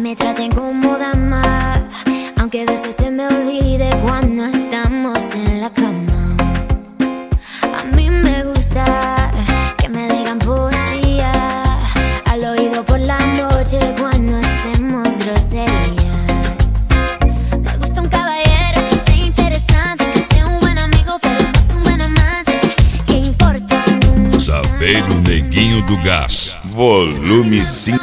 me traten como dama, aunque a veces se me olvide cuando estamos en la cama. A mí me gusta que me digan poesía al oído por la noche cuando hacemos groserías. Me gusta un caballero que sea interesante, que sea un buen amigo, pero no es un buen amante. ¿Qué importa? Saveiro Neguinho do Gás, volume 5.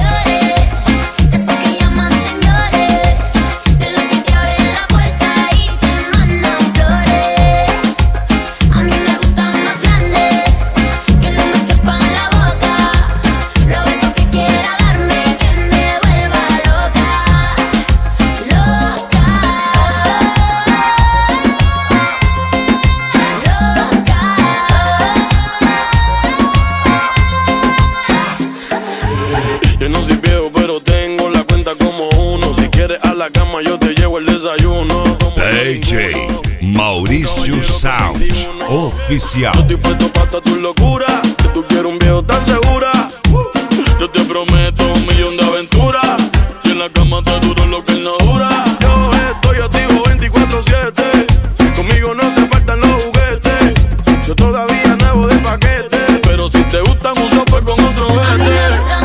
Yo no soy viejo, pero tengo la cuenta como uno. Si quieres a la cama, yo te llevo el desayuno. DJ Maurício Sound Oficial. Yo estoy puesto para tu locura. Que tú quieres un viejo, ¿estás segura? Yo te prometo 1.000.000 de aventuras. Y en la cama te duro lo que él no dura. Yo estoy activo 24/7. Conmigo no se faltan los juguetes. Yo todavía nuevo de paquete. Pero si te gustan un sope con otro vete.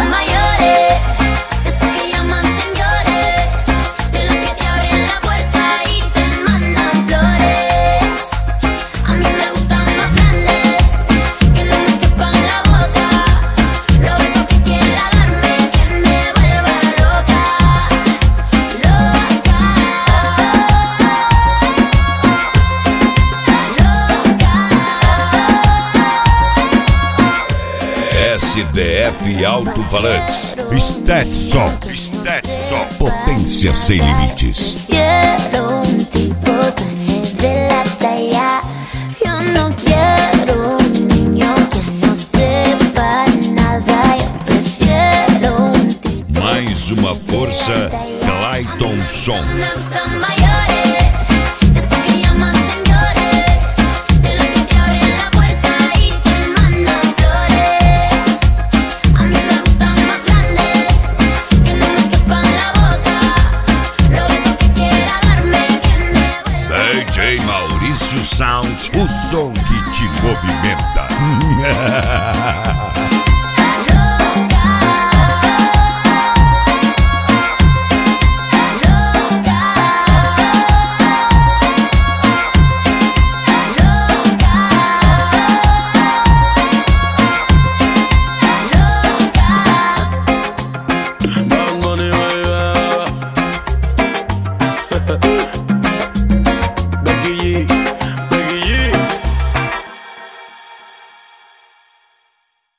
SDF Alto-Falantes, Stetson, potência sem limites. Quiero un tipo de la talla. Yo no quiero un niño que no sepa nada. Yo prefiero un tipo. Mais uma força, Clayton Som. Me gustan mayores, de esos que llaman señores, de los que te abren la puerta y te mandan flores. A mí me gustan más grandes, que no me quepan la boca. Los besos que quiera darme, que me vuelva. DJ Maurício Sound, o som que te movimenta.